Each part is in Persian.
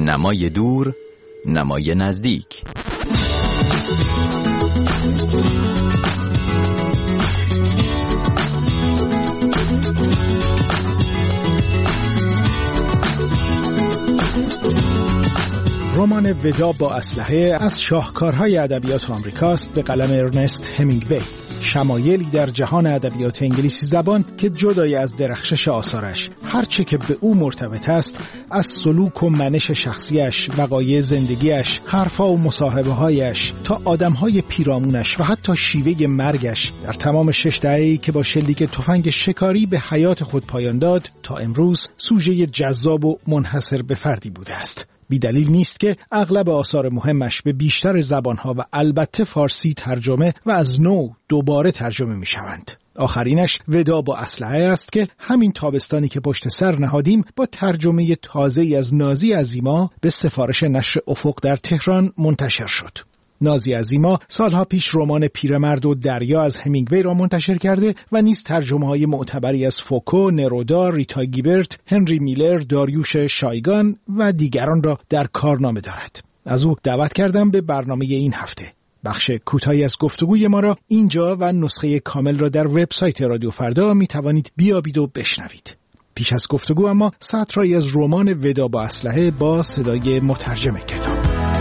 نمای دور، نمای نزدیک. رمان ودا با اسلحه از شاهکارهای ادبیات آمریکاست به قلم ارنست همینگوی. شمایلی در جهان ادبیات انگلیسی زبان که جدای از درخشش آثارش هرچه که به او مرتبط است، از سلوک و منش شخصیش، وقایع زندگیش، حرفا و مصاحبه‌هایش تا آدم‌های پیرامونش و حتی شیوه مرگش در تمام 6 دهه‌ای که با شلیک تفنگ شکاری به حیات خود پایان داد تا امروز سوژه جذاب و منحصر به فردی بوده است. بی دلیل نیست که اغلب آثار مهمش به بیشتر زبانها و البته فارسی ترجمه و از نو دوباره ترجمه می شوند. آخرینش ودا با اسلحه است که همین تابستانی که پشت سر نهادیم با ترجمه تازه‌ای از نازی عظیما به سفارش نشر افق در تهران منتشر شد. نازی عظیما سالها پیش رمان پیرمرد و دریا از همینگوی را منتشر کرده و نیز ترجمه‌های معتبری از فوکو، نرودا، ریتا گیبرت، هنری میلر، داریوش شایگان و دیگران را در کارنامه دارد. از او دعوت کردم به برنامه این هفته. بخش کوتاهی از گفتگوی ما را اینجا و نسخه کامل را در وبسایت رادیو فردا می توانید بیابید و بشنوید. پیش از گفتگو اما سطرهایی از رمان ودا با اسلحه با صدای مترجم کتاب.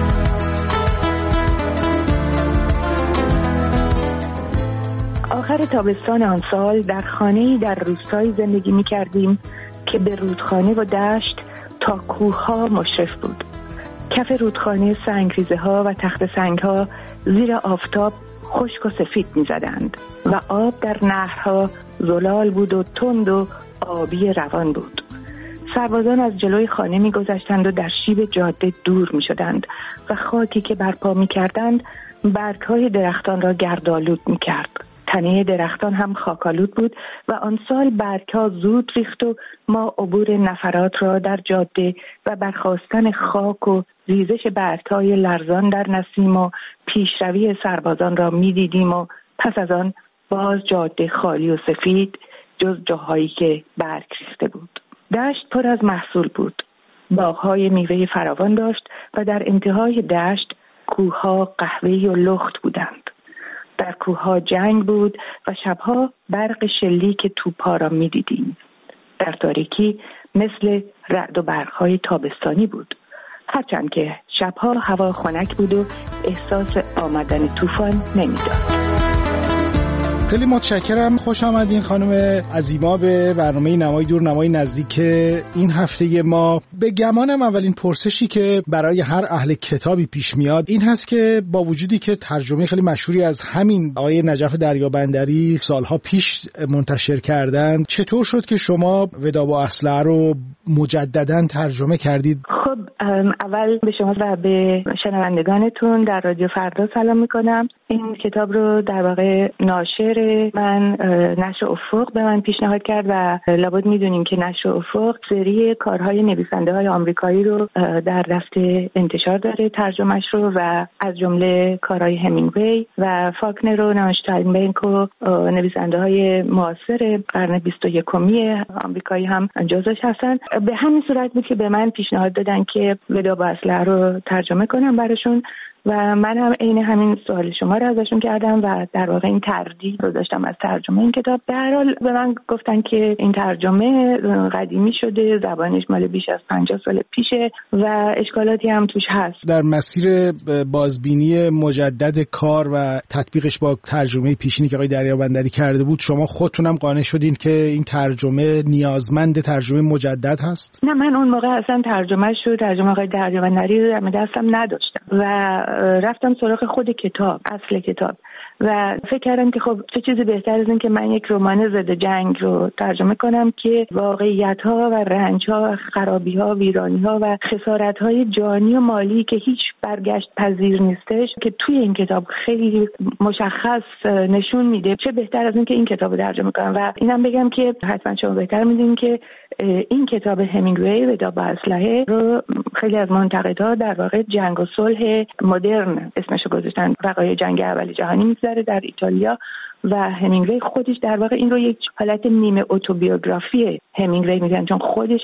آخر تابستان آن سال در خانه‌ای در روستایی زندگی می‌کردیم که به رودخانه و دشت تا کوه‌ها مشرف بود. کف رودخانه سنگریزه‌ها و تخت سنگ‌ها زیر آفتاب خشک و سفید می‌زدند و آب در نهرها زلال بود و تند و آبی روان بود. سربازان از جلوی خانه می‌گذشتند و در شیب جاده دور می‌شدند و خاکی که برپا می‌کردند برگ‌های درختان را گردآلود می‌کرد. تنه درختان هم خاکالود بود و آن سال برگ‌ها زود ریخت و ما عبور نفرات را در جاده و برخاستن خاک و ریزش برگ‌های لرزان در نسیم و پیشروی سربازان را می‌دیدیم و پس از آن باز جاده خالی و سفید جز جاهایی که برگ ریخته بود. دشت پر از محصول بود. باغ‌های میوه فراوان داشت و در انتهای دشت کوه‌ها قهوه‌ای و لخت بودند. در کوه‌ها جنگ بود و شبها برق شلیک توپ‌ها را می‌دیدیم. در تاریکی مثل رعد و برق‌های تابستانی بود، هرچند که شبها هوا خنک بود و احساس آمدن طوفان نمی‌داد. خیلی متشکرم. خوش آمدین خانم عظیما به برنامه نمای دور نمای نزدیک این هفته ما. به گمانم اولین پرسشی که برای هر اهل کتابی پیش میاد این هست که با وجودی که ترجمه خیلی مشهوری از همین آقای نجف دریابندری سالها پیش منتشر کردن، چطور شد که شما ودا با اسلحه رو مجدداً ترجمه کردید؟ خب اول به شما و به شنوندگانتون در رادیو فردا سلام میکنم. این کتاب رو در واقع ناشر من نشر افق به من پیشنهاد کرد و لابد میدونیم که نشر افق سری کارهای نویسنده های آمریکایی رو در دست انتشار داره، ترجمهش رو، و از جمله کارهای همینگوی و فاکنر و نانشتاینبنک و نویسنده های معاصر قرن 21 آمریکایی هم جزوش هستن. به همین صورت بود که به من پیشنهاد دادن که ودا با اسلحه رو ترجمه کنم براشون و من هم عین همین سوال شما رو ازشون کردم و در واقع این تردید رو داشتم از ترجمه این کتاب. به هر حال به من گفتن که این ترجمه قدیمی شده، زبانش مال بیش از 50 سال پیشه و اشکالاتی هم توش هست. در مسیر بازبینی مجدد کار و تطبیقش با ترجمه پیشینی که آقای دریابندری کرده بود، شما خودتونم قانع شدین که این ترجمه نیازمند ترجمه مجدد هست؟ نه، من اون موقع اصلا ترجمه آقای دریابندری رو در دستم نداشتم و رفتم سراغ خود کتاب، اصل کتاب، و فکر کردم که خب چه چیزی بهتر از این که من یک رمان ضد جنگ رو ترجمه کنم که واقعیت‌ها و رنج‌ها و خرابی‌ها، ویرانی‌ها و خسارت‌های جانی و مالی که هیچ برگشت پذیر نیستش که توی این کتاب خیلی مشخص نشون میده، چه بهتر از این که این کتاب رو ترجمه کنم. و اینم بگم که حتما شما بهتر می‌دونید که این کتاب همینگوی ودا با اسلحه رو خیلی از منتقدها در واقع جنگ و صلح مدرن اسمشو گذاشتن. وقایع جنگ اول جهانی می‌گذره در ایتالیا و همینگوی خودش در واقع این رو یک حالت نیمه اتوبیوگرافی همینگوی میگن، چون خودش هم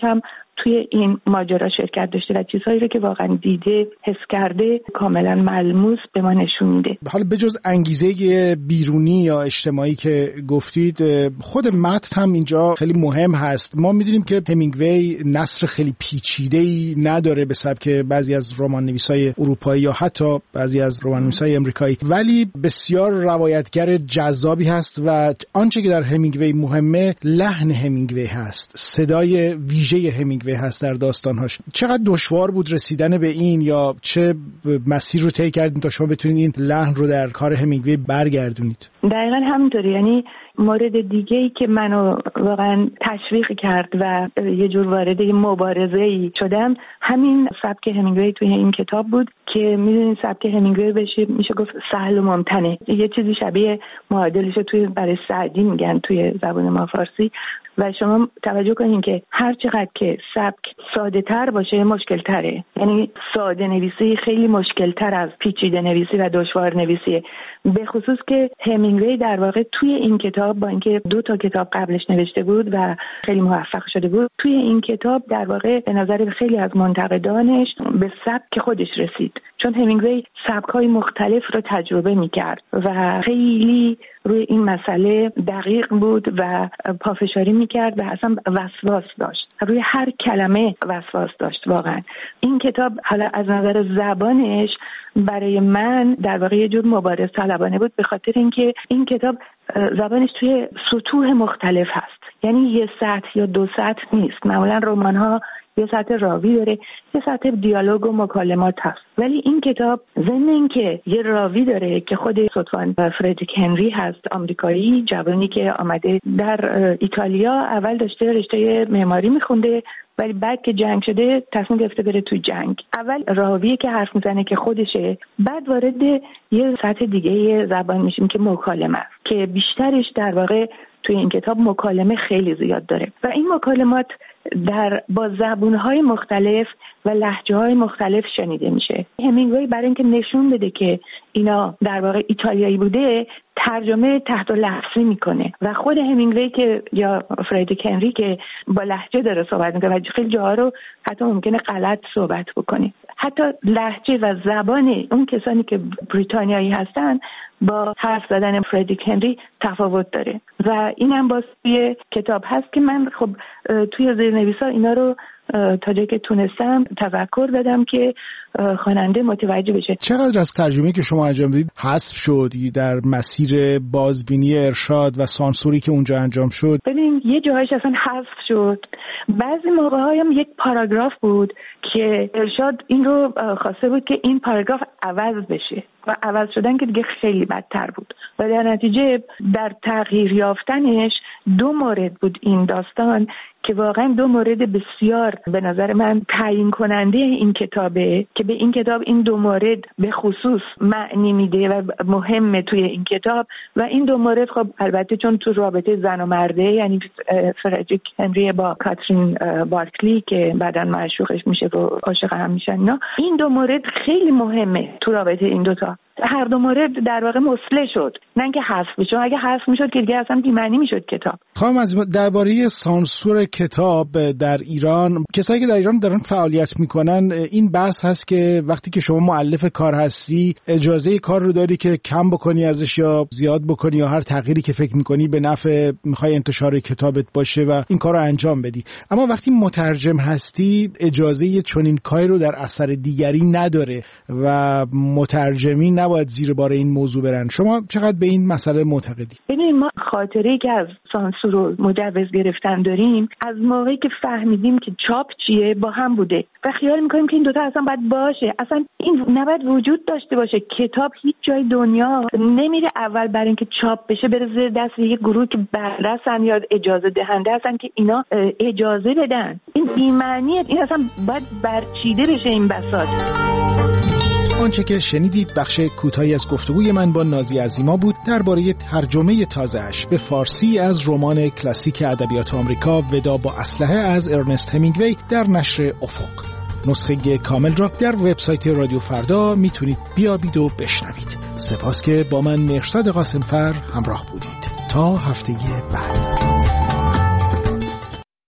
توی این ماجرا شرکت داشته و چیزهایی رو که واقعا دیده، حس کرده، کاملا ملموس به ما نشون میده. حالا بجز انگیزه بیرونی یا اجتماعی که گفتید، خود متن هم اینجا خیلی مهم هست. ما میدونیم که همینگوی نثر خیلی پیچیده‌ای نداره به سبک بعضی از رمان‌نویسای اروپایی یا حتی بعضی از رمان‌نویسای آمریکایی، ولی بسیار روایتگر جذابی هست و آنچه که در همینگوی مهمه لحن همینگوی هست، صدای ویژه همینگوی هست در داستانهاش. چقدر دشوار بود رسیدن به این یا چه مسیر رو طی کردین تا شما بتونید این لحن رو در کار همینگوی برگردونید؟ دقیقاً همینطوره. یعنی مورد دیگه‌ای که منو واقعا تشویق کرد و یه جور وارد مبارزه‌ای شدم همین سبک همینگوی توی این کتاب بود که میدونید سبک همینگوی میشه گفت سهل و ممتنع. یه چیزی شبیه معادلش توی برای سعدی میگن توی زبان ما فارسی. و شما توجه کنین که هر چقدر که سبک ساده تر باشه مشکل تره. یعنی ساده نویسی خیلی مشکل تر از پیچیده نویسی و دشوار نویسیه، به خصوص که همینگوی در واقع توی این کتاب با اینکه 2 کتاب قبلش نوشته بود و خیلی موفق شده بود، توی این کتاب در واقع به نظر خیلی از منتقدانش به سبک خودش رسید، چون همینگوی سبک‌های مختلف رو تجربه می‌کرد و خیلی روی این مسئله دقیق بود و پافشاری می‌کرد و اصلا وسواس داشت، روی هر کلمه وسواس داشت. واقعا این کتاب حالا از نظر زبانش برای من در واقع یه جور مبارز طلبانه بود، به خاطر اینکه این کتاب زبانش توی سطوح مختلف هست. یعنی یه سطح یا 2 سطح نیست. معمولا رمان‌ها یه سطح راوی داره، یه سطح دیالوگ و مکالمات هست، ولی این کتاب ضمن اینکه یه راوی داره که خود صدفان فردریک هنری هست، آمریکایی جوانی که آمده در ایتالیا، اول داشته رشته معماری میخونده ولی بعد که جنگ شده تصمیم گرفته بره توی جنگ. اول راویه که حرف میزنه که خودشه، بعد وارد یه سطح دیگه زبان میشیم که مکالمه است که بیشترش در واقع توی این کتاب مکالمه خیلی زیاد داره و این مکالمات با زبونهای مختلف و لهجه‌های مختلف شنیده میشه. همینگوی برای اینکه نشون بده که اینا در واقع ایتالیایی بوده، ترجمه تحت لفظی میکنه و خود همینگوی که یا فردریک هنری که با لهجه داره صحبت میکنه و خیلی جاها رو حتی ممکنه غلط صحبت بکنه. حتی لهجه و زبان اون کسانی که بریتانیایی هستن با حرف زدن فردریک هنری تفاوت داره و اینم باز توی کتاب هست که من خب توی زیرنویسا اینا رو تا جایی که تونستم تذکر دادم که خواننده متوجه بشه. چقدر از ترجمه که شما انجام دادید حذف شد در مسیر بازبینی ارشاد و سانسوری که اونجا انجام شد؟ ببین یه جاهایش اصلا حذف شد. بعضی موقع‌های هم یک پاراگراف بود که ارشاد این رو خواسته بود که این پاراگراف عوض بشه و عوض شدن که دیگه خیلی بدتر بود و در نتیجه در تغییر یافتنش 2 مورد بود این داستان که واقعا 2 مورد بسیار به نظر من تعیین کننده این کتابه که به این کتاب این 2 مورد به خصوص معنی میده و مهمه توی این کتاب و این 2 مورد خب البته چون تو رابطه زن و مرده، یعنی فردریک هنری با کاترین بارکلی که بعداً معشوقش میشه و عاشق هم میشن، نه این 2 مورد خیلی مهمه تو رابطه این 2 تا. هر 2 مورد در واقع مصلح شد، نه اینکه حذف بشه. اگه حذف میشد که دیگه اصلا بی‌معنی میشد کتاب. خانم عزیز، درباره سانسور کتاب در ایران، کسایی که در ایران دارن فعالیت میکنن، این بحث هست که وقتی که شما مؤلف کار هستی اجازه کار رو داری که کم بکنی ازش یا زیاد بکنی یا هر تغییری که فکر میکنی به نفع میخوای انتشار کتابت باشه و این کار رو انجام بدی. اما وقتی مترجم هستی اجازه چنین کاری رو در اثر دیگری نداره و مترجمین نباید زیر بار این موضوع برن. شما چقدر به این مسئله معتقدی؟ ببینید ما خاطره‌ای که از سانسور و مجوز گرفتن داریم از موقعی که فهمیدیم که چاپ چیه با هم بوده و خیال میکنیم که این 2 تا اصلا باید باشه. اصلا این نباید وجود داشته باشه. کتاب هیچ جای دنیا نمیره اول برای اینکه چاپ بشه بره زیر دست یک گروه که بررسن یا اجازه دهنده هستن که اینا اجازه بدن. این بی‌معنیه. این اصلا باید برچیده بشه این بساط. آنچه که شنیدید بخش کوتاهی از گفتگوی من با نازی عظیما بود درباره ترجمه تازه‌اش به فارسی از رمان کلاسیک ادبیات آمریکا ودا با اسلحه از ارنست همینگوی در نشر افق. نسخه کامل را در وبسایت رادیو فردا میتونید بیابید و بشنوید. سپاس که با من مهرزاد قاسمفر همراه بودید. تا هفته بعد.